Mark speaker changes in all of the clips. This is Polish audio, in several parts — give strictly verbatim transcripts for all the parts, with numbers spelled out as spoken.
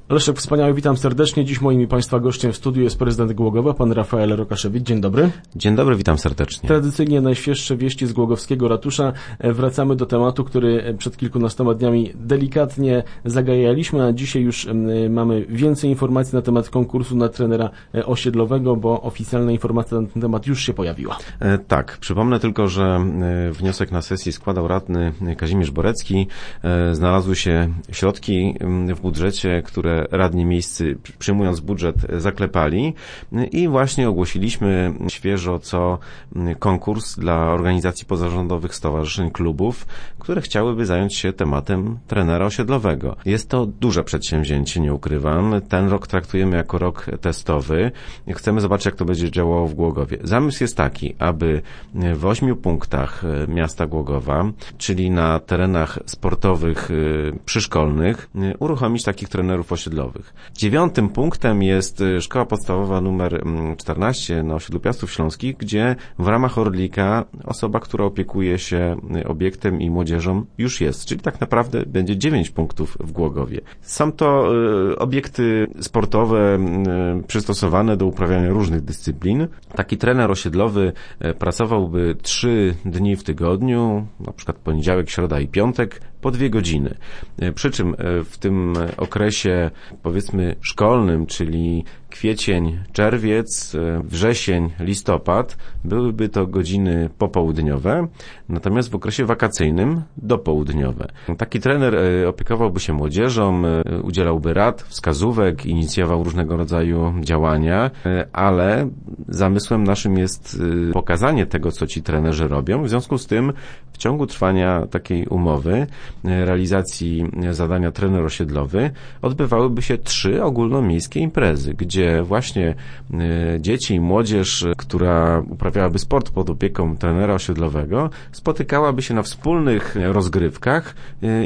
Speaker 1: Leszek Wspaniały, witam serdecznie. Dziś moim i Państwa gościem w studiu jest prezydent Głogowa, pan Rafael Rokaszewicz. Dzień dobry.
Speaker 2: Dzień dobry, witam serdecznie.
Speaker 1: Tradycyjnie najświeższe wieści z głogowskiego ratusza. Wracamy do tematu, który przed kilkunastoma dniami delikatnie zagajaliśmy, a dzisiaj już mamy więcej informacji na temat konkursu na trenera osiedlowego, bo oficjalna informacja na ten temat już się pojawiła.
Speaker 2: E, tak, przypomnę tylko, że wniosek na sesji składał radny Kazimierz Borecki. E, znalazły się środki w budżecie, które radni miejscy, przyjmując budżet, zaklepali i właśnie ogłosiliśmy świeżo co konkurs dla organizacji pozarządowych, stowarzyszeń, klubów, które chciałyby zająć się tematem trenera osiedlowego. Jest to duże przedsięwzięcie, nie ukrywam. Ten rok traktujemy jako rok testowy. Chcemy zobaczyć, jak to będzie działało w Głogowie. Zamysł jest taki, aby w ośmiu punktach miasta Głogowa, czyli na terenach sportowych przyszkolnych, uruchomić takich trenerów osiedlowych. Dziewiątym punktem jest szkoła podstawowa numer czternaście na osiedlu Piastów Śląskich, gdzie w ramach Orlika osoba, która opiekuje się obiektem i młodzieżą, już jest. Czyli tak naprawdę będzie dziewięć punktów w Głogowie. Są to y, obiekty sportowe y, przystosowane do uprawiania różnych dyscyplin. Taki trener osiedlowy y, pracowałby trzy dni w tygodniu, na przykład poniedziałek, środa i piątek, po dwie godziny. Przy czym w tym okresie, powiedzmy, szkolnym, czyli kwiecień, czerwiec, wrzesień, listopad, byłyby to godziny popołudniowe, natomiast w okresie wakacyjnym dopołudniowe. Taki trener opiekowałby się młodzieżą, udzielałby rad, wskazówek, inicjował różnego rodzaju działania, ale zamysłem naszym jest pokazanie tego, co ci trenerzy robią. W związku z tym w ciągu trwania takiej umowy, realizacji zadania trener osiedlowy, odbywałyby się trzy ogólnomiejskie imprezy, gdzie właśnie dzieci i młodzież, która uprawiałaby sport pod opieką trenera osiedlowego, spotykałaby się na wspólnych rozgrywkach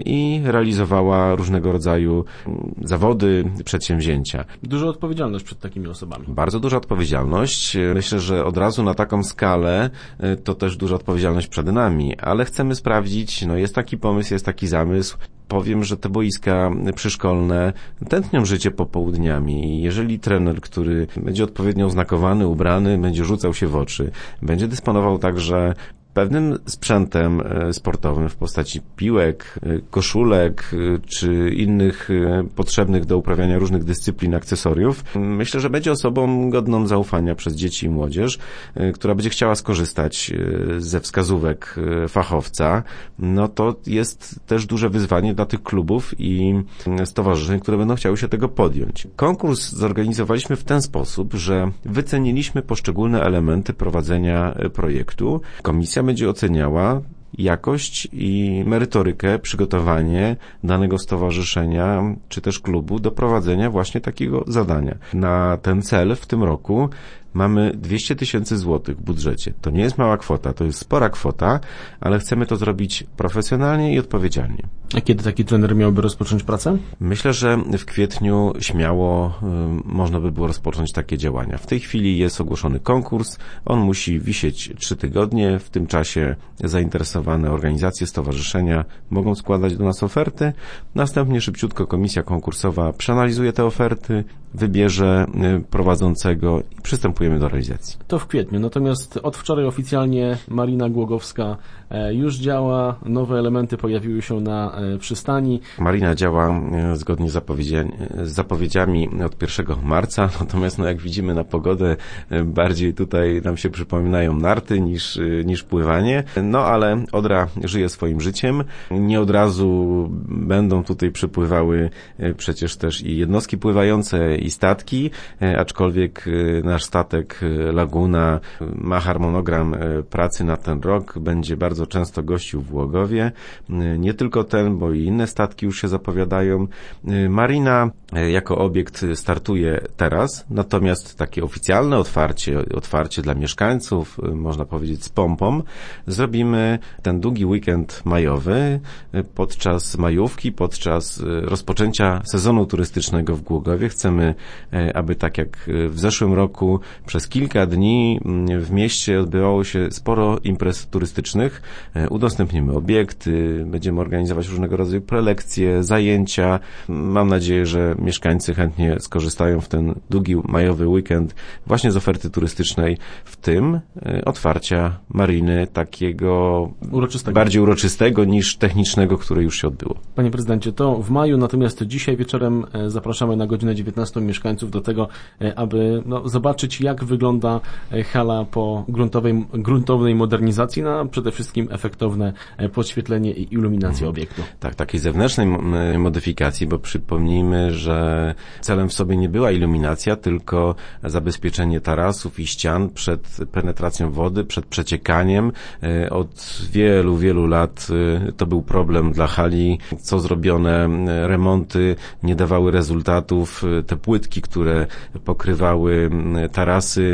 Speaker 2: i realizowała różnego rodzaju zawody, przedsięwzięcia.
Speaker 1: Duża odpowiedzialność przed takimi osobami.
Speaker 2: Bardzo duża odpowiedzialność. Myślę, że od razu na taką skalę to też duża odpowiedzialność przed nami, ale chcemy sprawdzić, no jest taki pomysł, jest taki zamysł. Powiem, że te boiska przyszkolne tętnią życie popołudniami i jeżeli trener, który będzie odpowiednio oznakowany, ubrany, będzie rzucał się w oczy, będzie dysponował także pewnym sprzętem sportowym w postaci piłek, koszulek czy innych potrzebnych do uprawiania różnych dyscyplin akcesoriów, myślę, że będzie osobą godną zaufania przez dzieci i młodzież, która będzie chciała skorzystać ze wskazówek fachowca. No to jest też duże wyzwanie dla tych klubów i stowarzyszeń, które będą chciały się tego podjąć. Konkurs zorganizowaliśmy w ten sposób, że wyceniliśmy poszczególne elementy prowadzenia projektu. Komisja będzie oceniała jakość i merytorykę, przygotowanie danego stowarzyszenia czy też klubu do prowadzenia właśnie takiego zadania. Na ten cel w tym roku mamy dwieście tysięcy złotych w budżecie. To nie jest mała kwota, to jest spora kwota, ale chcemy to zrobić profesjonalnie i odpowiedzialnie.
Speaker 1: A kiedy taki trener miałby rozpocząć pracę?
Speaker 2: Myślę, że w kwietniu śmiało y, można by było rozpocząć takie działania. W tej chwili jest ogłoszony konkurs, on musi wisieć trzy tygodnie. W tym czasie zainteresowane organizacje, stowarzyszenia mogą składać do nas oferty. Następnie szybciutko komisja konkursowa przeanalizuje te oferty, wybierze y, prowadzącego i przystępujemy do realizacji.
Speaker 1: To w kwietniu, natomiast od wczoraj oficjalnie Marina Głogowska e, już działa, nowe elementy pojawiły się na e, przystani.
Speaker 2: Marina działa e, zgodnie z, zapowiedziami, z zapowiedziami od pierwszego marca, natomiast no, jak widzimy na pogodę, e, bardziej tutaj nam się przypominają narty niż, e, niż pływanie, no ale Odra żyje swoim życiem. Nie od razu będą tutaj przypływały e, przecież też i jednostki pływające i statki, e, aczkolwiek e, nasz statek Laguna ma harmonogram pracy na ten rok, będzie bardzo często gościł w Głogowie. Nie tylko ten, bo i inne statki już się zapowiadają. Marina jako obiekt startuje teraz, natomiast takie oficjalne otwarcie, otwarcie dla mieszkańców, można powiedzieć z pompą, zrobimy ten długi weekend majowy podczas majówki, podczas rozpoczęcia sezonu turystycznego w Głogowie. Chcemy chcemy, aby tak jak w zeszłym roku przez kilka dni w mieście odbywało się sporo imprez turystycznych. Udostępnimy obiekty, będziemy organizować różnego rodzaju prelekcje, zajęcia. Mam nadzieję, że mieszkańcy chętnie skorzystają w ten długi majowy weekend właśnie z oferty turystycznej, w tym otwarcia mariny takiego
Speaker 1: uroczystego.
Speaker 2: bardziej uroczystego niż technicznego, które już się odbyło.
Speaker 1: Panie prezydencie, to w maju, natomiast dzisiaj wieczorem zapraszamy na godzinę dziewiętnastą mieszkańców do tego, aby no, zobaczyć, jak wygląda hala po gruntowej, gruntownej modernizacji, na przede wszystkim efektowne podświetlenie i iluminację mhm. obiektu.
Speaker 2: Tak, takiej zewnętrznej modyfikacji, bo przypomnijmy, że celem w sobie nie była iluminacja, tylko zabezpieczenie tarasów i ścian przed penetracją wody, przed przeciekaniem. Od wielu, wielu lat to był problem dla hali. Co zrobione remonty nie dawały rezultatów. Te płytki, które pokrywały tarasy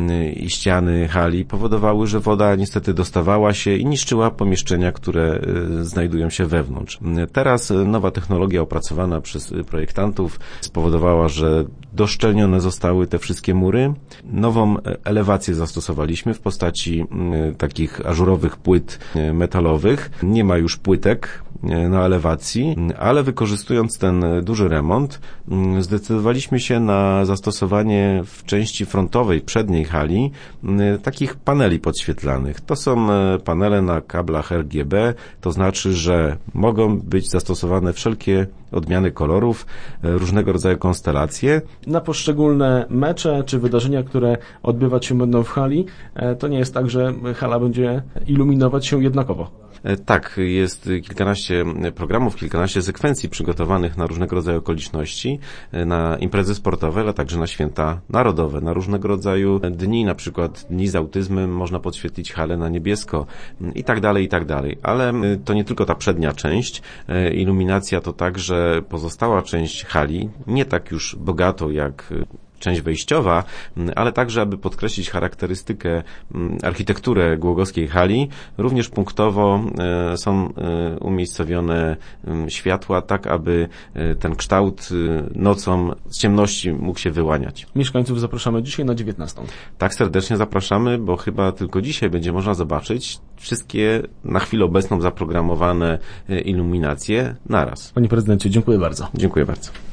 Speaker 2: i ściany hali, powodowały, że woda niestety dostawała się i niszczyła pomieszczenia, które znajdują się wewnątrz. Teraz nowa technologia opracowana przez projektantów spowodowała, że doszczelnione zostały te wszystkie mury. Nową elewację zastosowaliśmy w postaci takich ażurowych płyt metalowych. Nie ma już płytek na elewacji, ale wykorzystując ten duży remont, zdecydowaliśmy się na zastosowanie w części frontowej, przedniej hali takich paneli podświetlanych. To są panele na kablach R G B, to znaczy, że mogą być zastosowane wszelkie odmiany kolorów, różnego rodzaju konstelacje.
Speaker 1: Na poszczególne mecze czy wydarzenia, które odbywać się będą w hali, to nie jest tak, że hala będzie iluminować się jednakowo.
Speaker 2: Tak, jest kilkanaście programów, kilkanaście sekwencji przygotowanych na różnego rodzaju okoliczności, na imprezy sportowe, ale także na święta narodowe, na różnego rodzaju dni, na przykład dni z autyzmem, można podświetlić halę na niebiesko i tak dalej, i tak dalej. Ale to nie tylko ta przednia część, iluminacja to także pozostała część hali, nie tak już bogato jak część wejściowa, ale także, aby podkreślić charakterystykę, architekturę głogowskiej hali, również punktowo są umiejscowione światła, tak aby ten kształt nocą z ciemności mógł się wyłaniać.
Speaker 1: Mieszkańców zapraszamy dzisiaj na dziewiętnastą.
Speaker 2: Tak, serdecznie zapraszamy, bo chyba tylko dzisiaj będzie można zobaczyć wszystkie na chwilę obecną zaprogramowane iluminacje naraz.
Speaker 1: Panie prezydencie, dziękuję bardzo.
Speaker 2: Dziękuję bardzo.